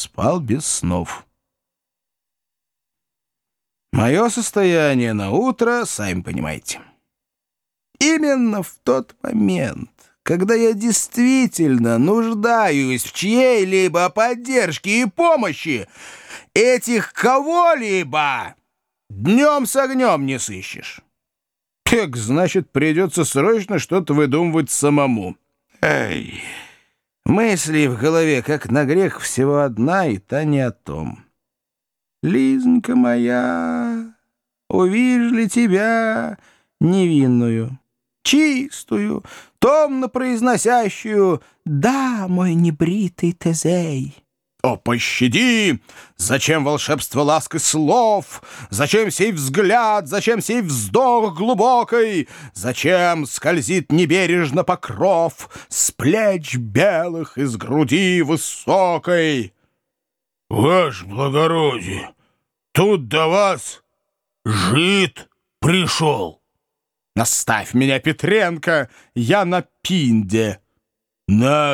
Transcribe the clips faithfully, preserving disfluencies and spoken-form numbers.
спал без снов. Мое состояние на утро, сами понимаете. Именно в тот момент, когда я действительно нуждаюсь в чьей-либо поддержке и помощи, этих кого-либо днем с огнем не сыщешь. Так, значит, придется срочно что-то выдумывать самому. Эй, мысли в голове, как на грех, всего одна, и та не о том. Лизонька моя, увижу ли тебя невинную, чистую, томно произносящую «Да, мой небритый Тезей». О, пощади! Зачем волшебство ласк и слов? Зачем сей взгляд? Зачем сей вздох глубокой? Зачем скользит небережно покров с плеч белых из груди высокой? Ваше благородие, тут до вас жид пришел. Наставь меня, Петренко, я на пинде. На...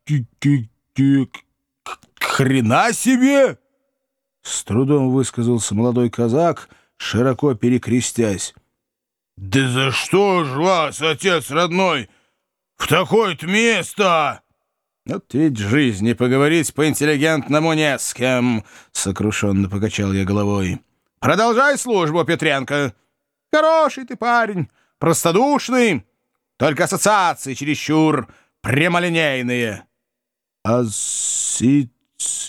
хрена себе! С трудом высказался молодой казак, широко перекрестясь. Да за что ж вас, отец родной, в такое-то место? Вот ведь жизни поговорить по-интеллигентному не с кем, сокрушенно покачал я головой. Продолжай службу, Петренко. Хороший ты парень, простодушный, только ассоциации чересчур прямолинейные. Ассоциации...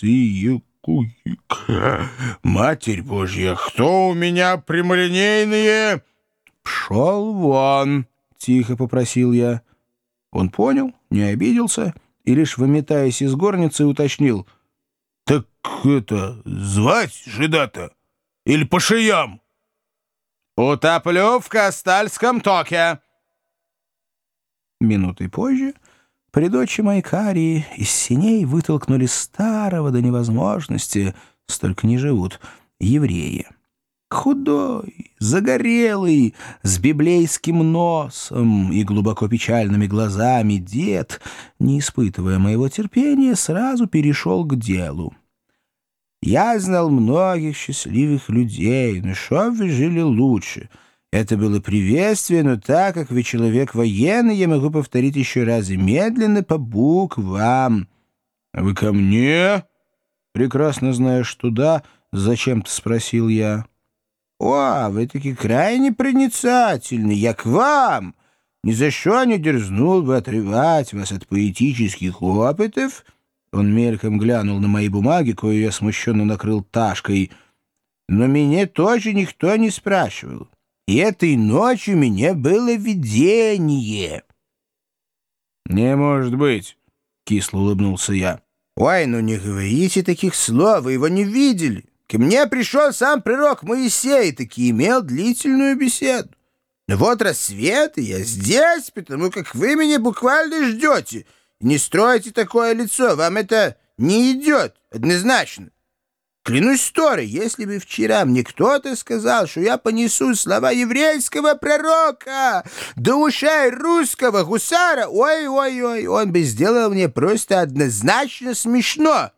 Матерь Божья, кто у меня прямолинейные? Пшел вон, тихо попросил я. Он понял, не обиделся и лишь выметаясь из горницы уточнил. Так это, звать жида-то? Или по шеям? Утоплю в Кастальском токе. Минутой позже при дочи моей Карии из сеней вытолкнули старого до невозможности, столько не живут, еврея. Худой, загорелый, с библейским носом и глубоко печальными глазами дед, не испытывая моего терпения, сразу перешел к делу. Я знал многих счастливых людей, но что вы жили лучше? Это было приветствие, но так как вы человек военный, я могу повторить еще раз и медленно по буквам. — А вы ко мне? — прекрасно зная, что да, зачем-то спросил я. — О, вы таки крайне проницательны, я к вам. Ни за что не дерзнул бы отрывать вас от поэтических опытов. Он мельком глянул на мои бумаги, кое я смущенно накрыл ташкой. Но меня тоже никто не спрашивал. И этой ночью у меня было видение. — Не может быть, — кисло улыбнулся я. — Ой, ну не говорите таких слов, вы его не видели. Ко мне пришел сам пророк Моисей, таки имел длительную беседу. Но вот рассвет, и я здесь, потому как вы меня буквально ждете. И не стройте такое лицо, вам это не идет, однозначно. Клянусь Торой, если бы вчера мне кто-то сказал, что я понесу слова еврейского пророка до ушей русского гусара, ой-ой-ой, он бы сделал мне просто однозначно смешно.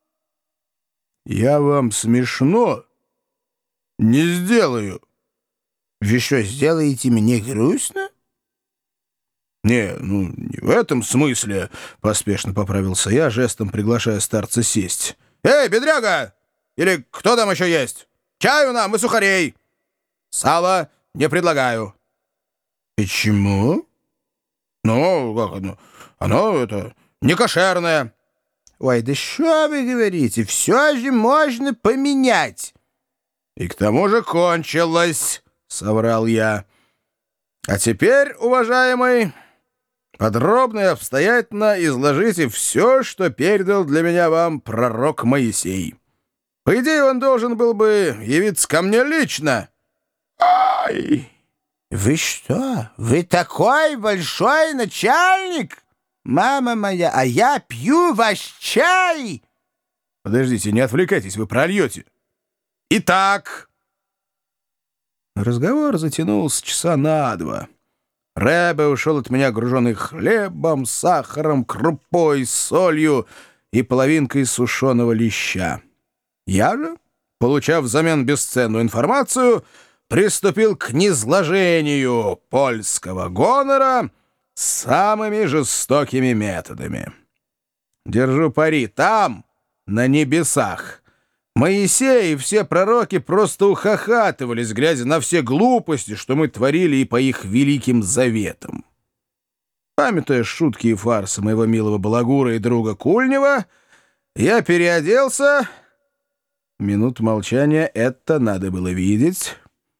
Я вам смешно не сделаю. Вы что, сделаете мне грустно? «Не, ну, не в этом смысле», — поспешно поправился я, жестом приглашая старца сесть. «Эй, бедряга! Или кто там еще есть? Чаю нам и сухарей! Сало не предлагаю». «Почему?» «Ну, как оно? Оно, это, не кошерное». «Ой, да что вы говорите? Все же можно поменять». «И к тому же кончилось», — соврал я. «А теперь, уважаемый, подробно и обстоятельно изложите все, что передал для меня вам пророк Моисей. По идее, он должен был бы явиться ко мне лично». «Ай! Вы что? Вы такой большой начальник? Мама моя, а я пью ваш чай!» «Подождите, не отвлекайтесь, вы прольете». «Итак...» Разговор затянулся часа на два. Ребе ушел от меня груженный хлебом, сахаром, крупой, солью и половинкой сушеного леща. Я же, получав взамен бесценную информацию, приступил к низложению польского гонора самыми жестокими методами. Держу пари, там, на небесах, Моисей и все пророки просто ухахатывались, глядя на все глупости, что мы творили и по их великим заветам. Памятуя шутки и фарсы моего милого балагура и друга Кульнева, я переоделся. Минуту молчания, это надо было видеть.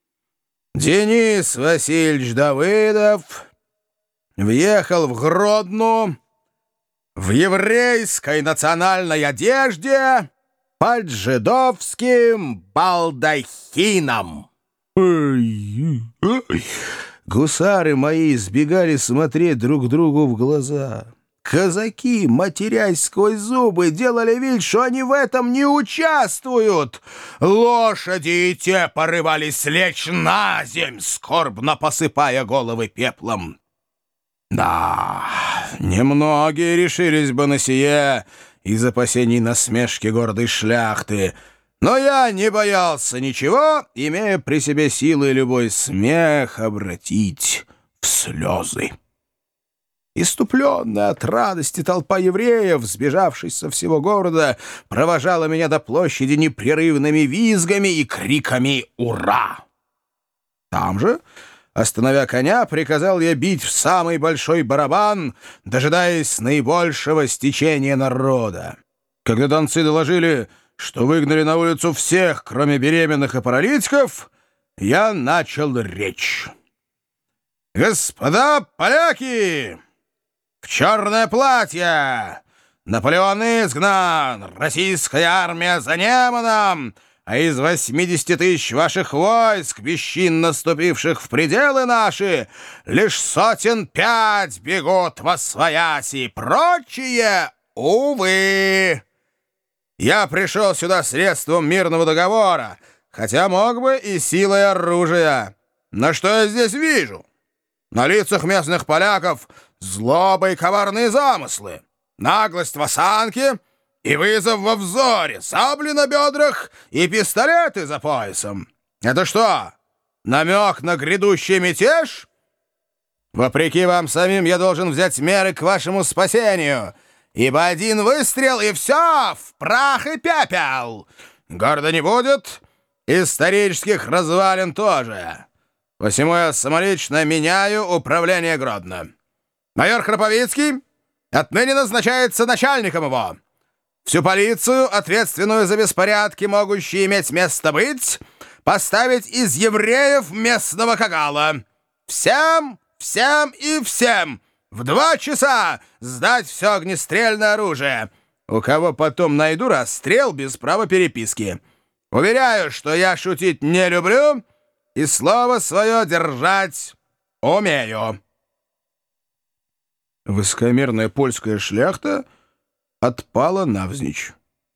Денис Васильевич Давыдов въехал в Гродно в еврейской национальной одежде под жидовским балдахином. Ой, ой. Гусары мои избегали смотреть друг другу в глаза. Казаки, матерясь сквозь зубы, делали вид, что они в этом не участвуют. Лошади и те порывались лечь на земь, скорбно посыпая головы пеплом. Да, немногие решились бы на сие из опасений насмешки гордой шляхты, но я не боялся ничего, имея при себе силы любой смех обратить в слезы. Иступленная от радости толпа евреев, сбежавшись со всего города, провожала меня до площади непрерывными визгами и криками «Ура!». Там же, остановя коня, приказал я бить в самый большой барабан, дожидаясь наибольшего стечения народа. Когда донцы доложили, что выгнали на улицу всех, кроме беременных и паралитиков, я начал речь. «Господа поляки! В черное платье! Наполеон изгнан! Российская армия за Неманом! А из восьмидесяти тысяч ваших войск, бесчинно ступивших в пределы наши, лишь сотен пять бегут восвояси, прочие, увы! Я пришел сюда средством мирного договора, хотя мог бы и силой оружия. Но что я здесь вижу? На лицах местных поляков злоба и коварные замыслы, наглость в осанке и вызов во взоре, сабли на бедрах и пистолеты за поясом. Это что, намек на грядущий мятеж? Вопреки вам самим я должен взять меры к вашему спасению, ибо один выстрел и все, в прах и пепел. Города не будет, исторических развалин тоже. Посему я самолично меняю управление Гродно. Майор Храповицкий отныне назначается начальником его. Всю полицию, ответственную за беспорядки, могущие иметь место быть, поставить из евреев местного кагала. Всем, всем и всем в два часа сдать все огнестрельное оружие. У кого потом найду расстрел без права переписки. Уверяю, что я шутить не люблю и слово свое держать умею». Высокомерная польская шляхта отпала навзничь.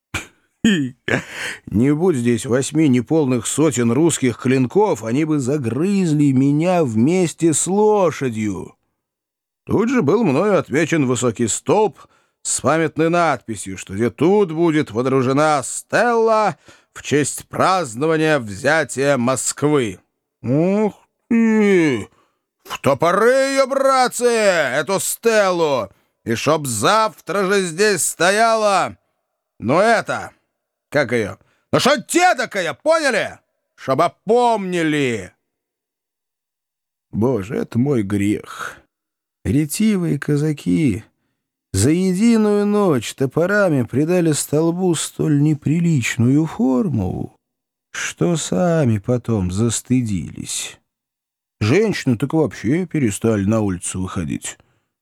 Не будь здесь восьми неполных сотен русских клинков, они бы загрызли меня вместе с лошадью. Тут же был мною отмечен высокий столб с памятной надписью, что где тут будет водружена стелла в честь празднования взятия Москвы. Ух ты! В топоры ее, братцы, эту стеллу, и чтоб завтра же здесь стояла, ну это, как ее, ну что дедакая, поняли? Чтоб опомнили. Боже, это мой грех. Ретивые казаки за единую ночь топорами придали столбу столь неприличную форму, что сами потом застыдились. Женщины так вообще перестали на улицу выходить.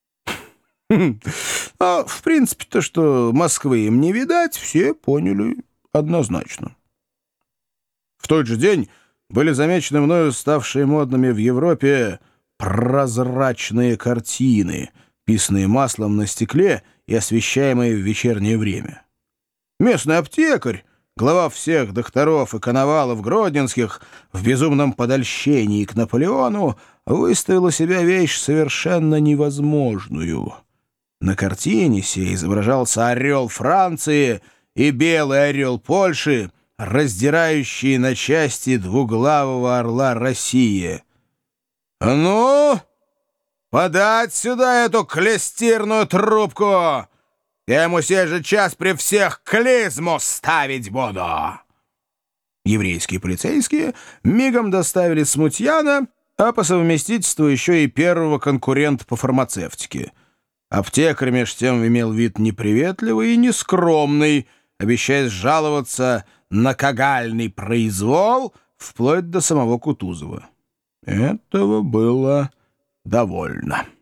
А в принципе то, что Москвы им не видать, все поняли однозначно. В тот же день были замечены мною ставшие модными в Европе прозрачные картины, писанные маслом на стекле и освещаемые в вечернее время. Местный аптекарь, глава всех докторов и коновалов гродненских, в безумном подольщении к Наполеону выставил у себя вещь совершенно невозможную. На картине сей изображался орел Франции и белый орел Польши, раздирающие на части двуглавого орла России. «Ну, подать сюда эту клестирную трубку! Я ему сей же час при всех клизму ставить буду!» Еврейские полицейские мигом доставили смутьяна, а по совместительству еще и первого конкурента по фармацевтике. Аптекарь меж тем имел вид неприветливый и нескромный, обещаясь жаловаться на кагальный произвол вплоть до самого Кутузова. Этого было довольно.